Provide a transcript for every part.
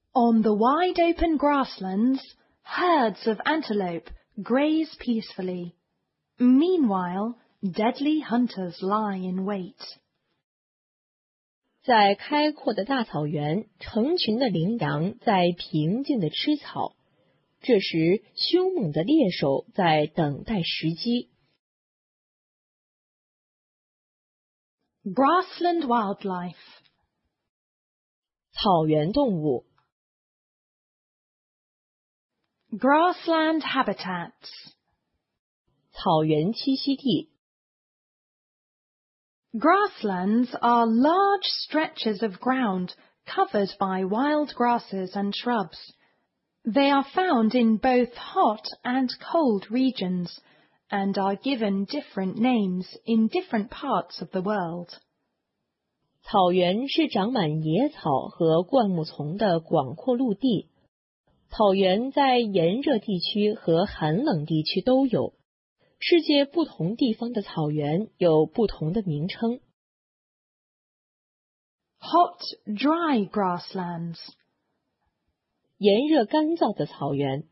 On the wide open grasslands, herds of antelope graze peacefully. Meanwhile, deadly hunters lie in wait. 在开阔的大草原，成群的羚羊在平静地吃草。这时，凶猛的猎手在等待时机。 Grassland wildlife. 草原动物。 Grassland habitats. 草原栖息地。 Grasslands are large stretches of ground covered by wild grasses and shrubs. They are found in both hot and cold regions and are given different names in different parts of the world. 草原是长满野草和灌木丛的广阔陆地。草原在炎热地区和寒冷地区都有。世界不同地方的草原有不同的名称。 Hot, dry grasslands. 炎热干燥的草原。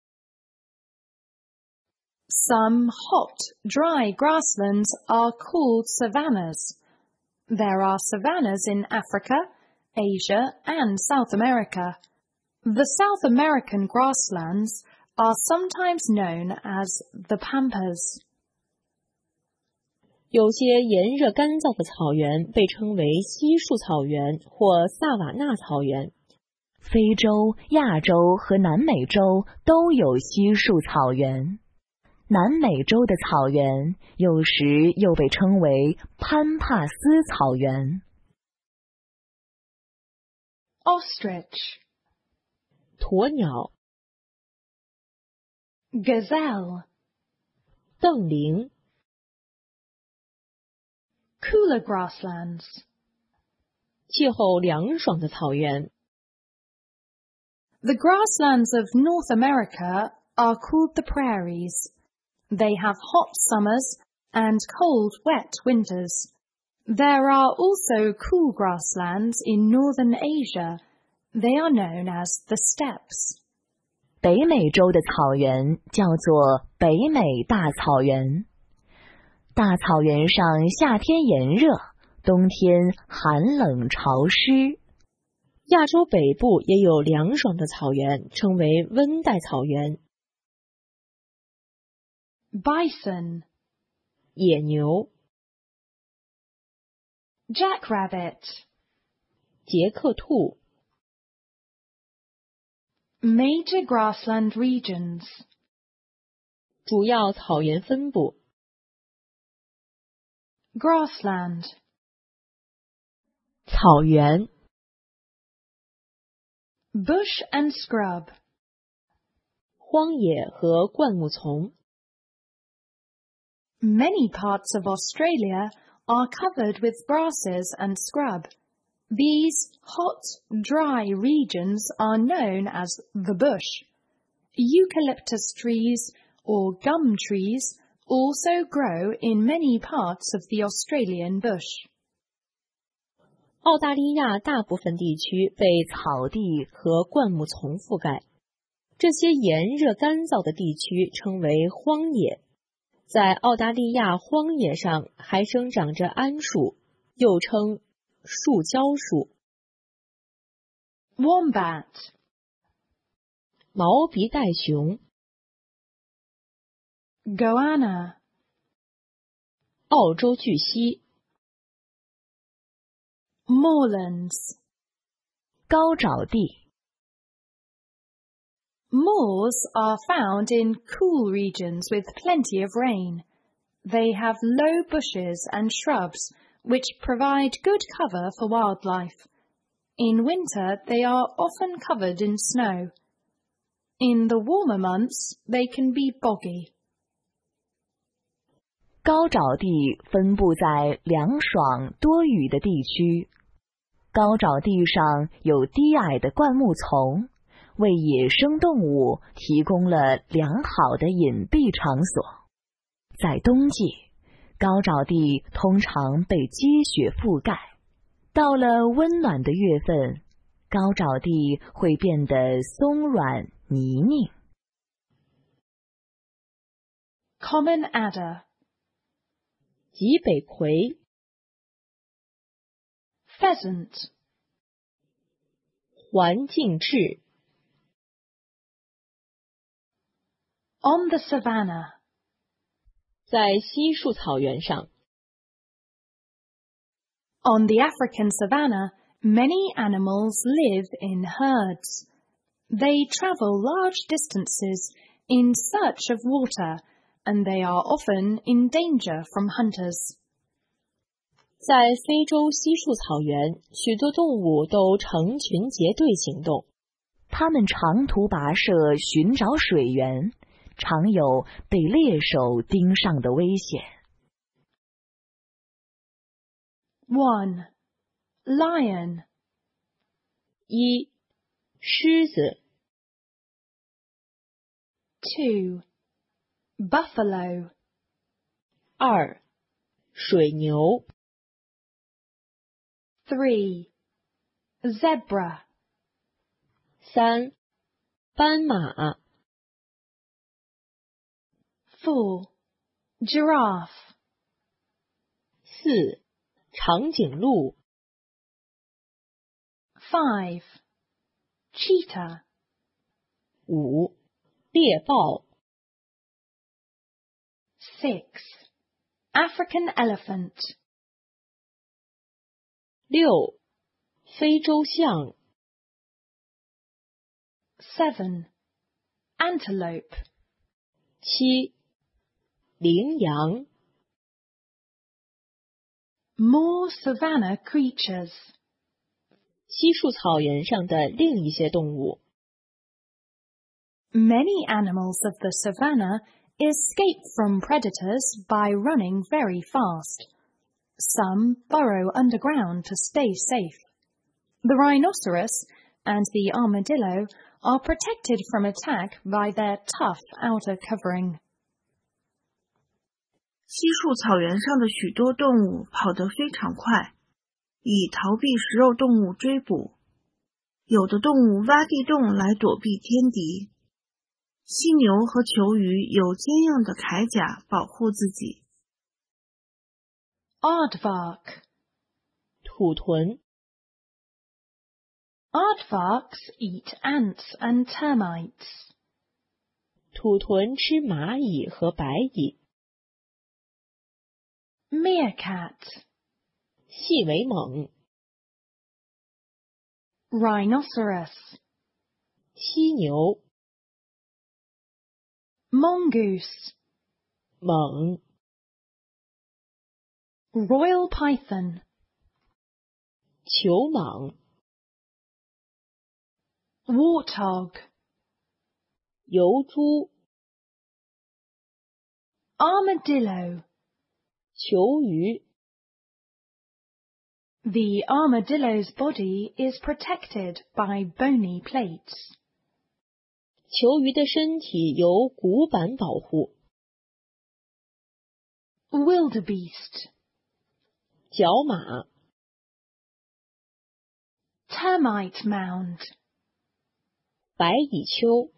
Some hot, dry grasslands are called savannas. There are savannas in Africa, Asia, and South America. The South American grasslands are sometimes known as the pampas. 有些炎热干燥的草原被称为稀树草原或萨瓦纳草原。 非洲、亚洲和南美洲都有稀树草原。南美洲的草原有时又被称为潘帕斯草原。 Ostrich. 鸵鸟。 Gazelle. 瞪羚。 Cooler grasslands. 气候凉爽的草原。 The grasslands of North America are called the prairies. They have hot summers and cold, wet winters. There are also cool grasslands in northern Asia. They are known as the steppes. 北美洲的草原叫做北美大草原。大草原上夏天炎热，冬天寒冷潮湿。 亚洲北部也有凉爽的草原，称为温带草原。 Bison. 野牛。 Jackrabbit. 捷克兔。 Major grassland regions. 主要草原分布。 Grassland. 草原。 Bush and scrub. 荒野和灌木丛。 Many parts of Australia are covered with grasses and scrub. These hot, dry regions are known as the bush. Eucalyptus trees or gum trees also grow in many parts of the Australian bush. 澳大利亚大部分地区被草地和灌木丛覆盖，这些炎热干燥的地区称为荒野。在澳大利亚荒野上还生长着桉树，又称树胶树。 Wombat. 毛鼻袋熊。 Goanna. 澳洲巨蜥。 Moorlands. 高沼地。 Moors are found in cool regions with plenty of rain. They have low bushes and shrubs, which provide good cover for wildlife. In winter, they are often covered in snow. In the warmer months, they can be boggy. 高沼地分布在凉爽多雨的地区。高沼地上有低矮的灌木丛，为野生动物提供了良好的隐蔽场所。在冬季，高沼地通常被积雪覆盖。到了温暖的月份， 高沼地会变得松软泥泞。 Common adder, 极北葵、 pheasant, 环境质、 on the savannah, 在稀树草原上。 On the African savanna, many animals live in herds. They travel large distances in search of water, and they are often in danger from hunters. 在非洲稀树草原，许多动物都成群结队行动， 它们长途跋涉寻找水源，常有被猎手盯上的危险。 1. Lion, 一、狮子； 2. Buffalo, 二、水牛； 3. Zebra, 三、斑马； 4. Giraffe, 四、长颈鹿； 5. Cheetah, 五、猎豹； 6. African elephant, 六、非洲象； 7. Antelope, 七、羚羊。 More savanna creatures. 稀树草原上的另一些动物。 Many animals of the savanna escape from predators by running very fast. Some burrow underground to stay safe. The rhinoceros and the armadillo are protected from attack by their tough outer covering. 稀树草原上的许多动物跑得非常快，以逃避食肉动物追捕。有的动物挖地洞来躲避天敌。犀牛和球鱼有坚硬的铠甲保护自己。 Aardvark. 土豚； Aardvarks eat ants and termites. 土豚吃蚂蚁和白蚁； Meerkat. 细尾猛； Rhinoceros. 犀牛； Mongoose. 猛； Royal python. 球蟒； Warthog. 疣猪； Armadillo. 球鱼； The armadillo's body is protected by bony plates. 球鱼的身体由骨板保护； Wildebeest. 角马； Termite mound. 白蚁丘；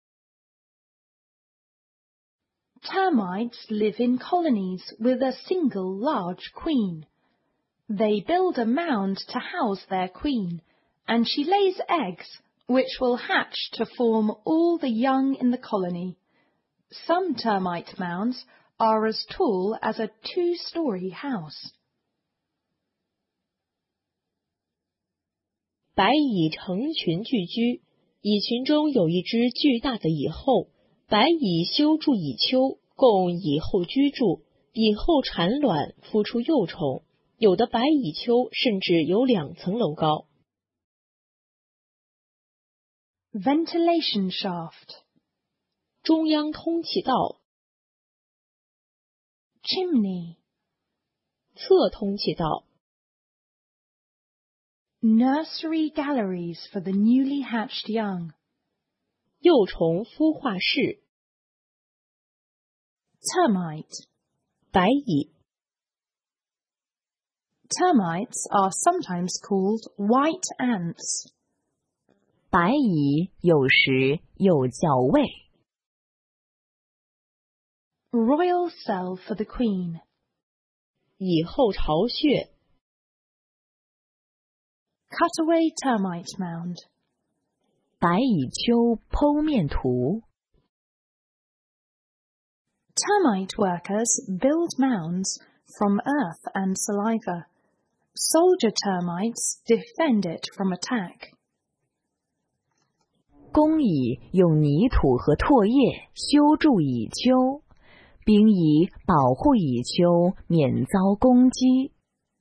Termites live in colonies with a single large queen. They build a mound to house their queen, and she lays eggs which will hatch to form all the young in the colony. Some termite mounds are as tall as a 2-story house. 白蚁成群聚居，蚁群中有一只巨大的蚁后，白蚁修筑蚁丘，供蚁后居住，蚁后产卵，孵出幼虫。有的白蚁丘甚至有2层楼高。 Ventilation shaft. 中央通气道； Chimney. 侧通气道； Nursery galleries for the newly hatched young. 幼虫孵化室； Termite. 白蚁； Termites are sometimes called white ants. 白蚁有时又叫卫。 Royal cell for the queen. 蚁后巢穴。 Cutaway termite mound. 白蚁丘剖面图。 Termite workers build mounds from earth and saliva. Soldier termites defend it from attack. 工蚁用泥土和唾液修筑蚁丘，兵蚁保护蚁丘免遭攻击。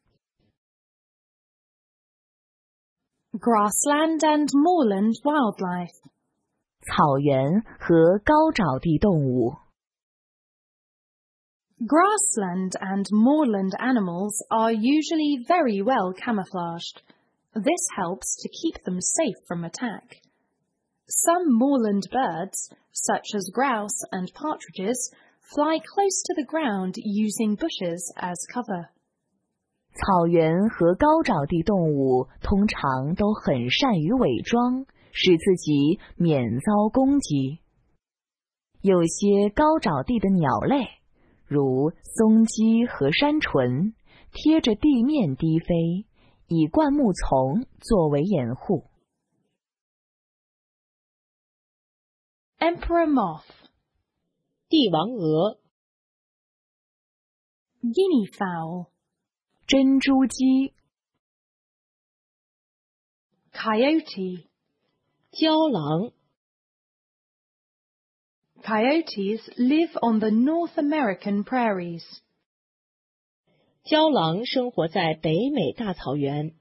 Grassland and moorland wildlife. 草原和高沼地动物。 Grassland and moorland animals are usually very well camouflaged. This helps to keep them safe from attack. Some moorland birds, such as grouse and partridges, fly close to the ground using bushes as cover. 草原和高沼地动物通常都很善于伪装，使自己免遭攻击。有些高沼地的鸟类，如松鸡和山鹑，贴着地面低飞，以灌木丛作为掩护。 Emperor moth. 帝王鹅。 Guinea fowl. 珍珠鸡。 Coyote. 郊狼。 Coyotes live on the North American prairies. 郊狼生活在北美大草原。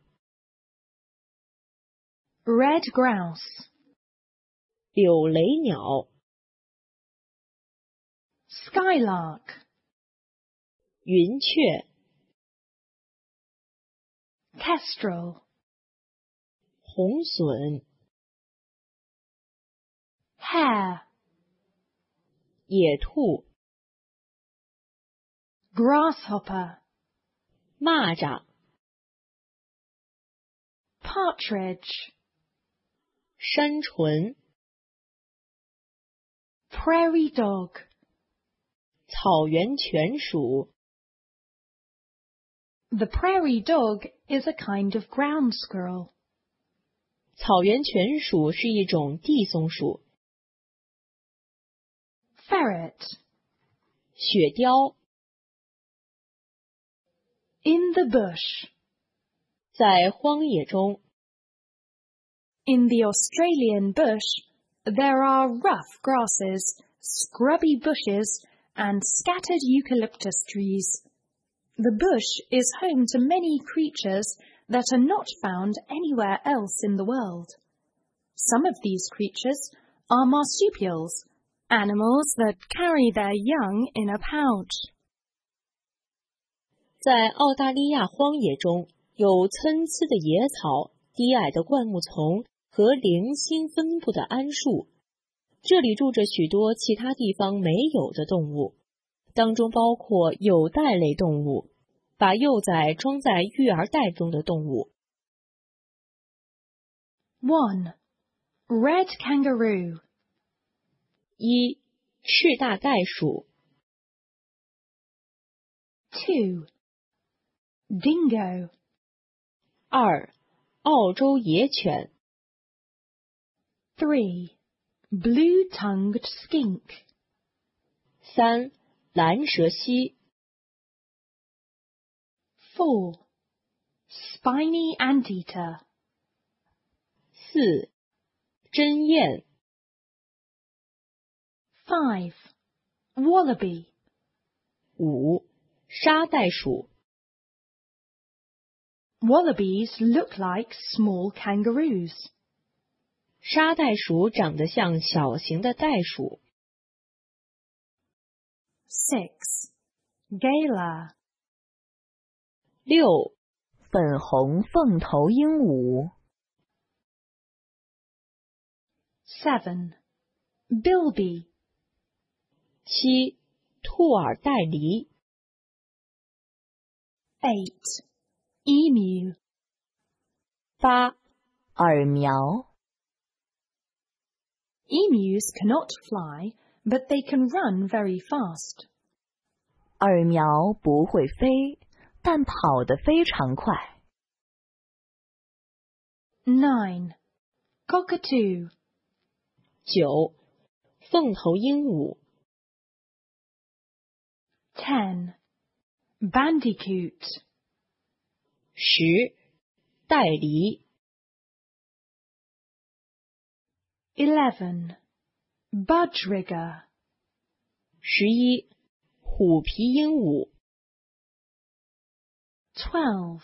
Red grouse. 柳雷鸟。 Skylark. 云雀。 Kestrel. 红隼。 Hare. 野兔。 Grasshopper. 蚂蚱。 Partridge. 山鹑。 Prairie dog. 草原犬属。 The prairie dog is a kind of ground squirrel. 草原犬属是一种地松鼠。 Ferret. 雪貂。 In the bush. 在荒野中。 In the Australian bush, there are rough grasses, scrubby bushes, and scattered eucalyptus trees. The bush is home to many creatures that are not found anywhere else in the world. Some of these creatures are marsupials, animals that carry their young in a pouch. 在澳大利亚荒野中，有参差的野草、低矮的灌木丛和零星分布的桉树。这里住着许多其他地方没有的动物，当中包括有袋类动物，把幼崽装在育儿袋中的动物。 1. Red kangaroo. 1. 赤大袋鼠。 2. Dingo. 2. 澳洲野犬。 3. Blue-tongued skink. 3. 蓝蛇蜥。 4. Spiny anteater. 4. 针鼹。 5. Wallaby. 5. 沙袋鼠。 Wallabies look like small kangaroos. 沙袋鼠长得像小型的袋鼠。 6. Galah. 6. 粉红凤头鹦鹉。 7. Bilby. 7. 兔耳袋狸。 8. Emu. 8. 耳苗。 Emus cannot fly, but they can run very fast. 二苗不会飞，但跑得非常快。 9. Cockatoo. 9. 凤头鹦鹉。 10. Bandicoot. 10. 袋狸。 11. Budgerigar. 11. 虎皮鹦鹉。 12.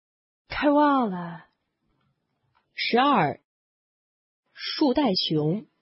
Koala. 12. 树袋熊。